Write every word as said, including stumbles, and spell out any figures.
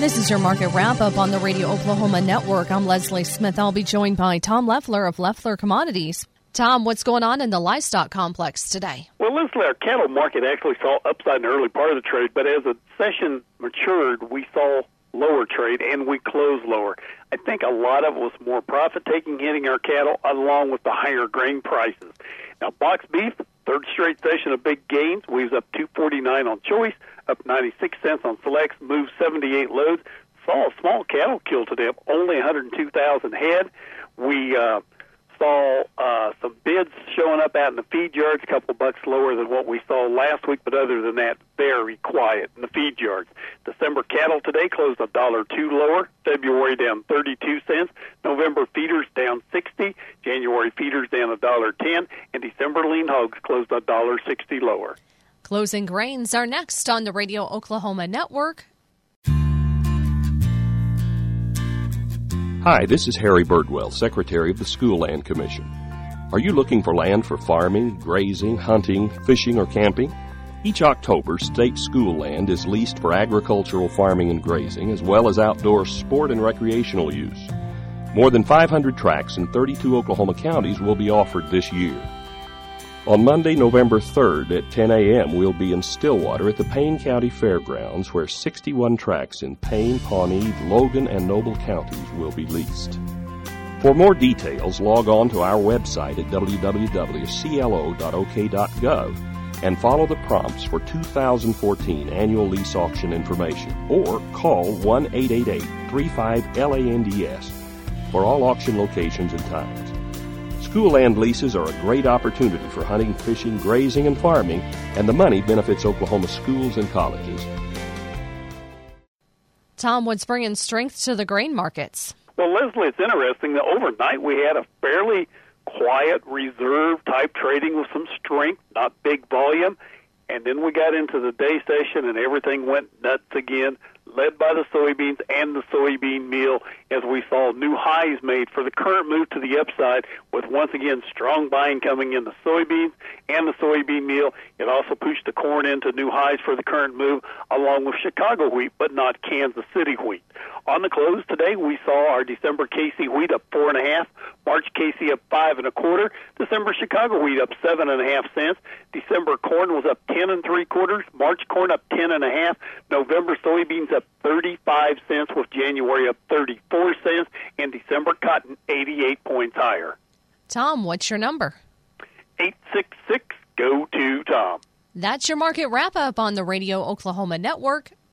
This is your market wrap-up on the Radio Oklahoma Network. I'm Leslie Smith. I'll be joined by Tom Leffler of Leffler Commodities. Tom, what's going on in the livestock complex today? Well, Leslie, our cattle market actually saw upside in the early part of the trade, but as the session matured, we saw lower trade, and we closed lower. I think a lot of it was more profit-taking hitting our cattle, along with the higher grain prices. Now, box beef, third straight session of big gains. We was up two forty-nine on choice, up ninety-six cents on selects, moved seventy-eight loads. Saw a small cattle kill today of only one hundred two thousand head. We uh, saw uh, some bids showing up out in the feed yards, a couple bucks lower than what we saw last week, but other than that, very quiet in the feed yards. December cattle today closed a dollar two lower. February down thirty-two cents. November feeders down sixty. January feeders down a dollar ten, and December lean hogs closed a dollar sixty lower. Closing grains are next on the Radio Oklahoma Network. Hi, this is Harry Birdwell, Secretary of the School Land Commission. Are you looking for land for farming, grazing, hunting, fishing, or camping? Each October, state school land is leased for agricultural farming and grazing, as well as outdoor sport and recreational use. More than five hundred tracts in thirty-two Oklahoma counties will be offered this year. On Monday, November third at ten a.m., we'll be in Stillwater at the Payne County Fairgrounds, where sixty-one tracts in Payne, Pawnee, Logan, and Noble counties will be leased. For more details, log on to our website at w w w dot c l o dot o k dot gov and follow the prompts for two thousand fourteen annual lease auction information, or call one eight eight eight, three five, L A N D S for all auction locations and times. School land leases are a great opportunity for hunting, fishing, grazing, and farming, and the money benefits Oklahoma schools and colleges. Tom, what's bringing strength to the grain markets? Well, Leslie, it's interesting that overnight we had a fairly quiet, reserve-type trading with some strength, not big volume, and then we got into the day session and everything went nuts again, led by the soybeans and the soybean meal, as we saw new highs made for the current move to the upside, with once again strong buying coming in the soybeans and the soybean meal. It also pushed the corn into new highs for the current move, along with Chicago wheat, but not Kansas City wheat. On the close today, we saw our December K C wheat up four and a half, March K C up five and a quarter, December Chicago wheat up seven and a half cents, December corn was up ten and three quarters, March corn up ten and a half, November soybeans up thirty-five cents, with January up thirty-four cents, and December cotton eighty-eight points higher. Tom, what's your number? eight six six, go to Tom. That's your market wrap-up on the Radio Oklahoma Network.